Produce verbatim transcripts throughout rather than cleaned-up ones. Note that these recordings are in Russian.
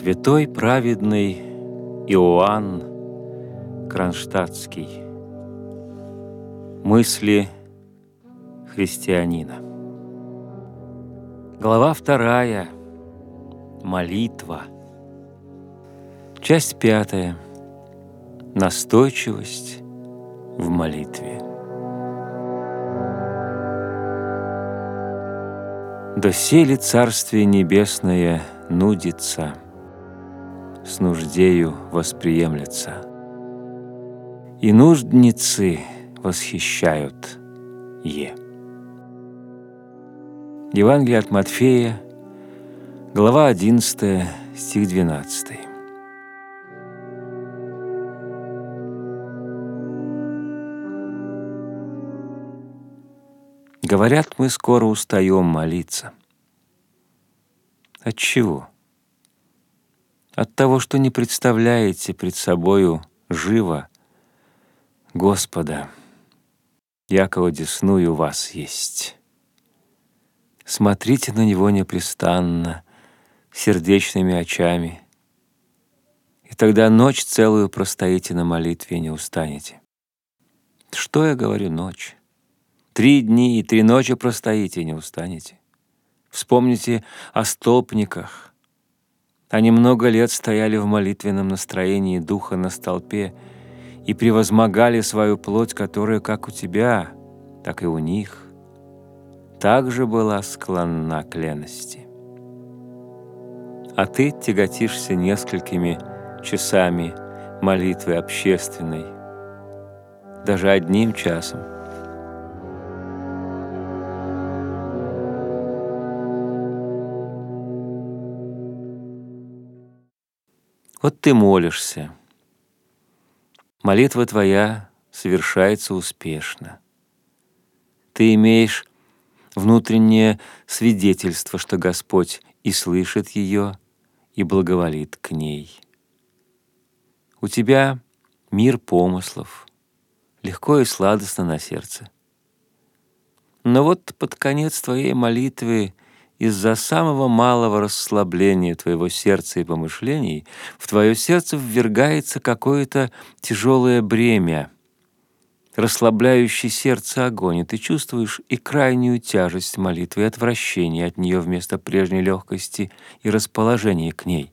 Святой праведный Иоанн Кронштадтский. Мысли христианина. Глава вторая. Молитва. Часть пятая. Настойчивость в молитве. Доселе Царствие Небесное нудится, с нуждею восприемлется, и нуждницы восхищают е. Евангелие от Матфея, глава одиннадцатая, стих двенадцатый. Говорят, мы скоро устаем молиться. От чего? От того, что не представляете пред собою живо Господа, якого десную вас есть. Смотрите на Него непрестанно, сердечными очами, и тогда ночь целую простоите на молитве и не устанете. Что я говорю ночь? Три дни и три ночи простоите и не устанете. Вспомните о столпниках. Они много лет стояли в молитвенном настроении духа на столпе и превозмогали свою плоть, которая как у тебя, так и у них также была склонна к лености. А ты тяготишься несколькими часами молитвы общественной, даже одним часом. Вот ты молишься. Молитва твоя совершается успешно. Ты имеешь внутреннее свидетельство, что Господь и слышит ее, и благоволит к ней. У тебя мир помыслов, легко и сладостно на сердце. Но вот под конец твоей молитвы из-за самого малого расслабления твоего сердца и помышлений в твое сердце ввергается какое-то тяжелое бремя, расслабляющий сердце огонь, и ты чувствуешь и крайнюю тяжесть молитвы, и отвращение от нее вместо прежней легкости и расположения к ней.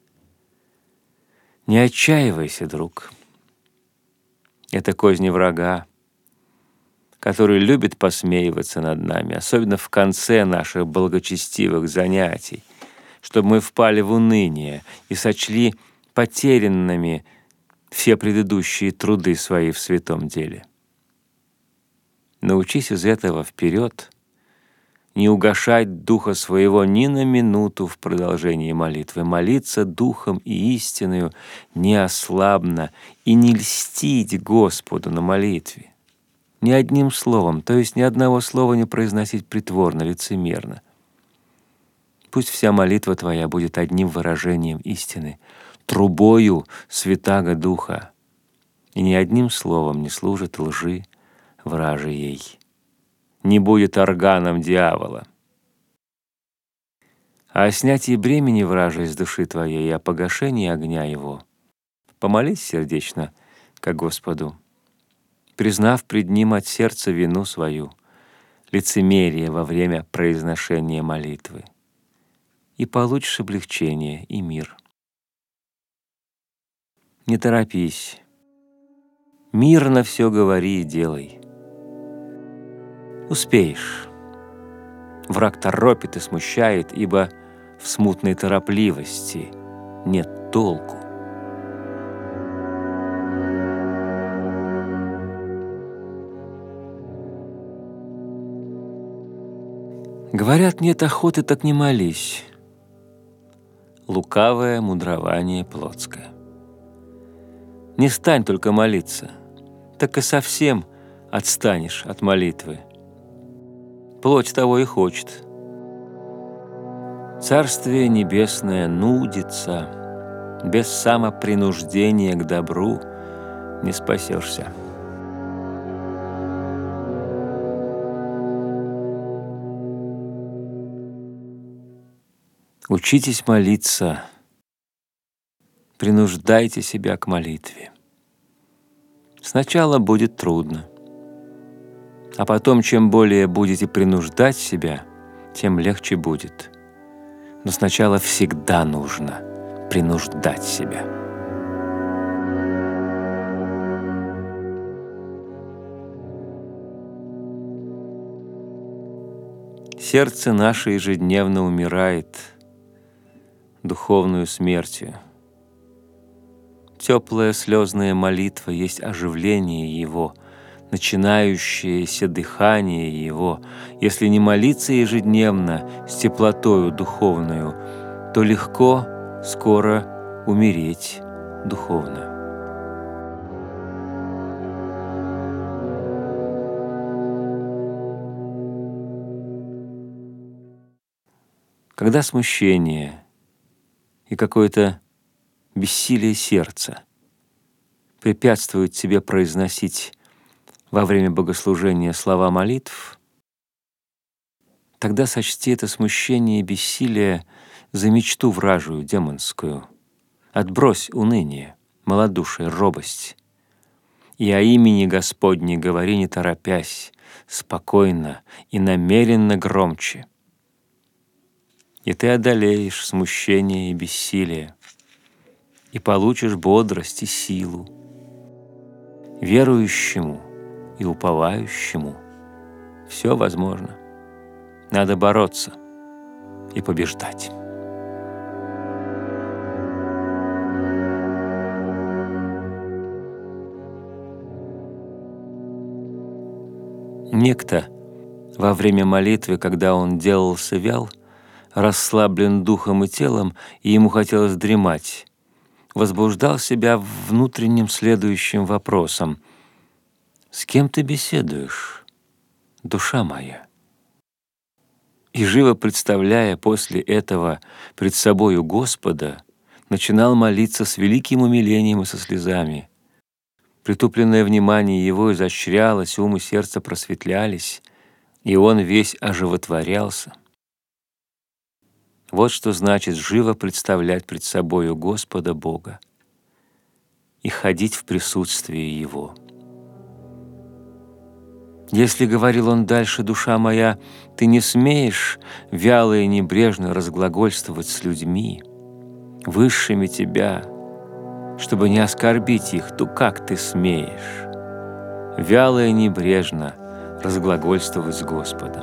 Не отчаивайся, друг. Это козни врага, который любит посмеиваться над нами, особенно в конце наших благочестивых занятий, чтобы мы впали в уныние и сочли потерянными все предыдущие труды свои в святом деле. Научись из этого вперед не угашать духа своего ни на минуту в продолжении молитвы, молиться духом и истиною неослабно и не льстить Господу на молитве. Ни одним словом, то есть ни одного слова не произносить притворно, лицемерно. Пусть вся молитва твоя будет одним выражением истины, трубою Святаго Духа, и ни одним словом не служит лжи вражией, не будет органом дьявола. А о снятии бремени вражей с души твоей и о погашении огня его помолись сердечно ко Господу, признав пред Ним от сердца вину свою, лицемерие во время произношения молитвы, и получишь облегчение и мир. Не торопись, мирно все говори и делай. Успеешь. Враг торопит и смущает, ибо в смутной торопливости нет толку. Говорят, нет охоты, так не молись. Лукавое мудрование плотское. Не стань только молиться, так и совсем отстанешь от молитвы. Плоть того и хочет. Царствие Небесное нудится, без самопринуждения к добру не спасешься. Учитесь молиться принуждайте себя к молитве. Сначала будет трудно, а потом, чем более будете принуждать себя, тем легче будет. Но сначала всегда нужно принуждать себя. Сердце наше ежедневно умирает духовную смертью. Теплая слезная молитва есть оживление его, начинающееся дыхание его. Если не молиться ежедневно с теплотою духовную, то легко скоро умереть духовно. Когда смущение и какое-то бессилие сердца препятствуют тебе произносить во время богослужения слова молитв, тогда сочти это смущение и бессилие за мечту вражию демонскую. Отбрось уныние, малодушие, робость. И о имени Господне говори не торопясь, спокойно и намеренно громче. И ты одолеешь смущение и бессилие, и получишь бодрость и силу. Верующему и уповающему все возможно. Надо бороться и побеждать. Некто во время молитвы, когда он делался вял, расслаблен духом и телом, и ему хотелось дремать, возбуждал себя внутренним следующим вопросом: «С кем ты беседуешь, душа моя?» И живо представляя после этого пред собою Господа, начинал молиться с великим умилением и со слезами. Притупленное внимание его изощрялось, ум и сердце просветлялись, и он весь оживотворялся. Вот что значит живо представлять пред собою Господа Бога и ходить в присутствии Его. Если, говорил он дальше, душа моя, ты не смеешь вяло и небрежно разглагольствовать с людьми, высшими тебя, чтобы не оскорбить их, то как ты смеешь вяло и небрежно разглагольствовать с Господом?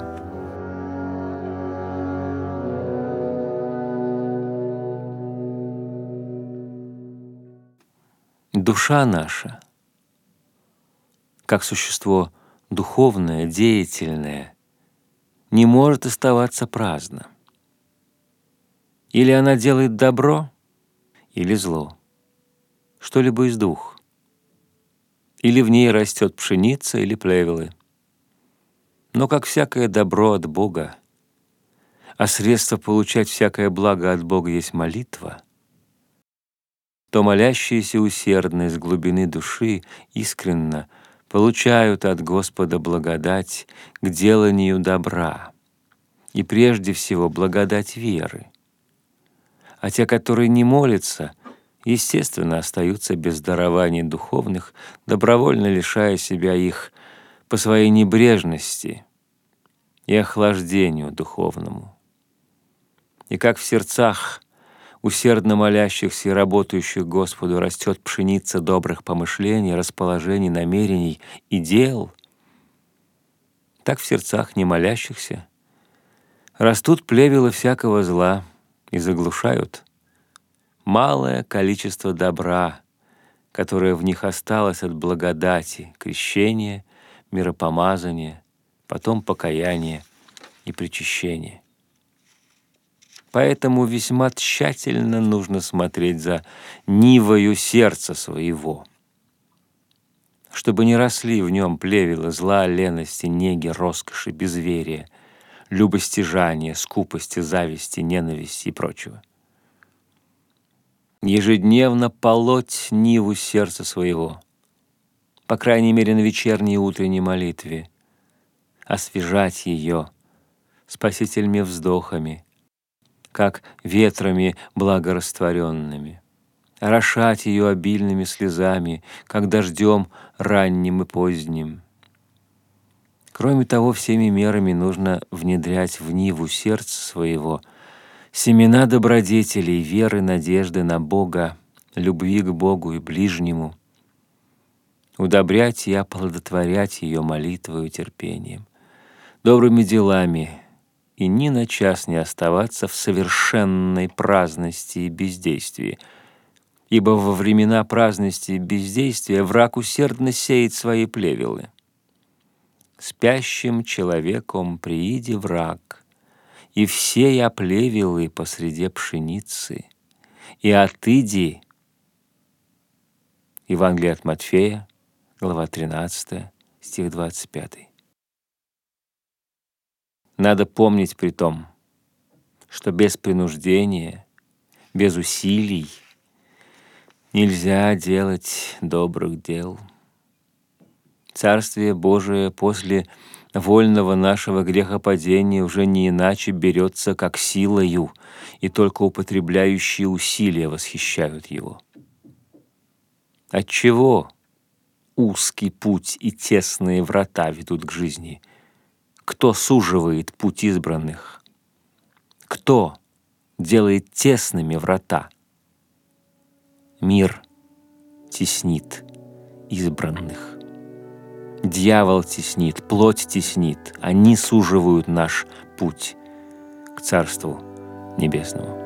Душа наша, как существо духовное, деятельное, не может оставаться праздно. Или она делает добро, или зло, что-либо из двух. Или в ней растет пшеница или плевелы. Но как всякое добро от Бога, а средство получать всякое благо от Бога есть молитва, то молящиеся усердно из глубины души искренно получают от Господа благодать к деланию добра, и прежде всего благодать веры. А те, которые не молятся, естественно, остаются без дарований духовных, добровольно лишая себя их по своей небрежности и охлаждению духовному. И как в сердцах усердно молящихся и работающих Господу растет пшеница добрых помышлений, расположений, намерений и дел, так в сердцах не молящихся растут плевелы всякого зла и заглушают малое количество добра, которое в них осталось от благодати, крещения, миропомазания, потом покаяния и причащения. Поэтому весьма тщательно нужно смотреть за нивою сердца своего, чтобы не росли в нем плевелы зла, лености, неги, роскоши, безверия, любостяжания, скупости, зависти, ненависти и прочего. Ежедневно полоть ниву сердца своего, по крайней мере на вечерней и утренней молитве, освежать ее спасительными вздохами, как ветрами благорастворенными, орошать ее обильными слезами, как дождем ранним и поздним. Кроме того, всеми мерами нужно внедрять в ниву сердца своего семена добродетелей, веры, надежды на Бога, любви к Богу и ближнему, удобрять и оплодотворять ее молитвою и терпением, добрыми делами, и ни на час не оставаться в совершенной праздности и бездействии, ибо во времена праздности и бездействия враг усердно сеет свои плевелы. Спящим человеком прииди враг, и все я плевелы посреди пшеницы, и отыди. Евангелие от Матфея, глава тринадцатая, стих двадцать пятый. Надо помнить при том, что без принуждения, без усилий нельзя делать добрых дел. Царствие Божие после вольного нашего грехопадения уже не иначе берется, как силою, и только употребляющие усилия восхищают его. Отчего узкий путь и тесные врата ведут к жизни? Кто суживает путь избранных? Кто делает тесными врата? Мир теснит избранных. Дьявол теснит, плоть теснит, они суживают наш путь к Царству Небесному.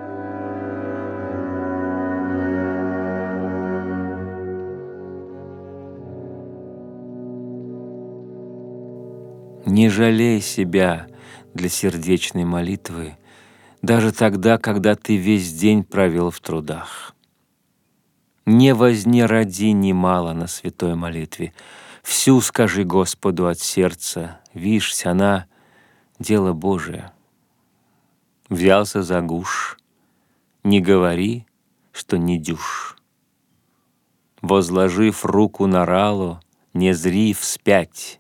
Не жалей себя для сердечной молитвы, даже тогда, когда ты весь день провел в трудах. Не вознеради немало на святой молитве. Всю скажи Господу от сердца, вишь, она — дело Божие. Взялся за гуш, не говори, что не дюж. Возложив руку на рало, не зри вспять.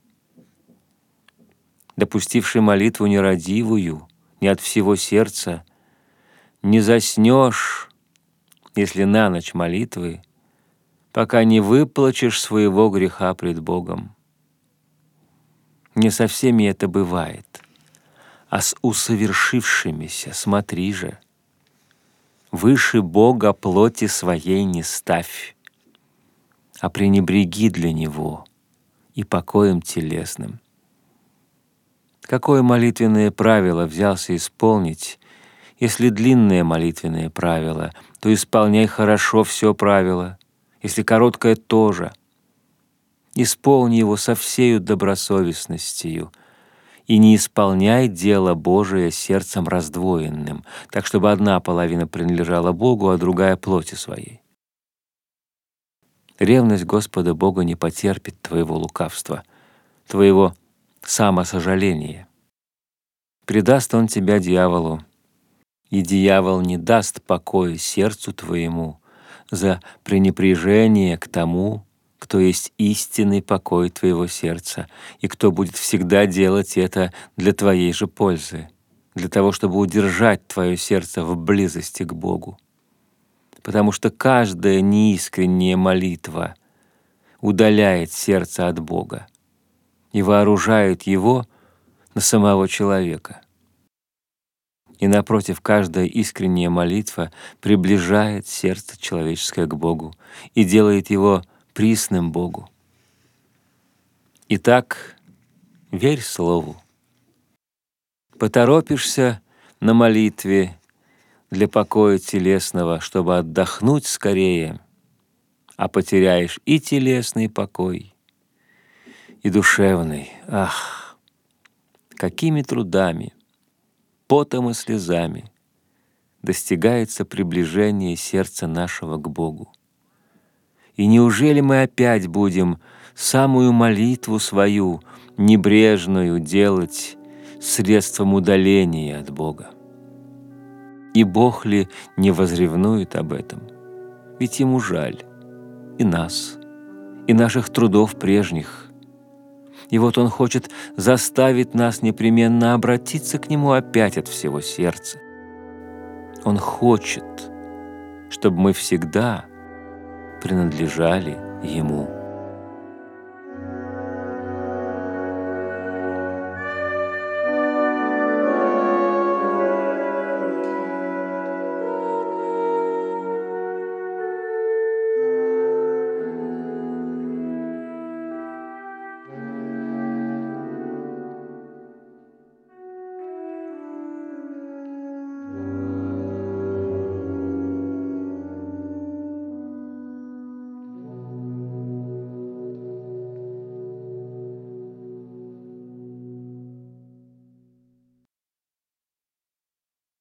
Допустивший молитву нерадивую, не от всего сердца, не заснешь, если на ночь молитвы, пока не выплачешь своего греха пред Богом. Не со всеми это бывает, а с усовершившимися смотри же. Выше Бога плоти своей не ставь, а пренебреги для Него и покоем телесным. Какое молитвенное правило взялся исполнить? Если длинное молитвенное правило, то исполняй хорошо все правило, если короткое тоже. Исполни его со всею добросовестностью и не исполняй дело Божие сердцем раздвоенным, так чтобы одна половина принадлежала Богу, а другая — плоти своей. Ревность Господа Бога не потерпит твоего лукавства, твоего самосожаления. Предаст Он тебя дьяволу, и дьявол не даст покоя сердцу твоему за пренепряжение к тому, кто есть истинный покой твоего сердца, и кто будет всегда делать это для твоей же пользы, для того, чтобы удержать твое сердце в близости к Богу. Потому что каждая неискренняя молитва удаляет сердце от Бога и вооружает его на самого человека. И напротив, каждая искренняя молитва приближает сердце человеческое к Богу и делает его присным Богу. Итак, верь Слову. Поторопишься на молитве для покоя телесного, чтобы отдохнуть скорее, а потеряешь и телесный покой, и душевный. Ах, какими трудами, потом и слезами достигается приближение сердца нашего к Богу. И неужели мы опять будем самую молитву свою небрежную делать средством удаления от Бога? И Бог ли не возревнует об этом? Ведь Ему жаль и нас, и наших трудов прежних. И вот Он хочет заставить нас непременно обратиться к Нему опять от всего сердца. Он хочет, чтобы мы всегда принадлежали Ему.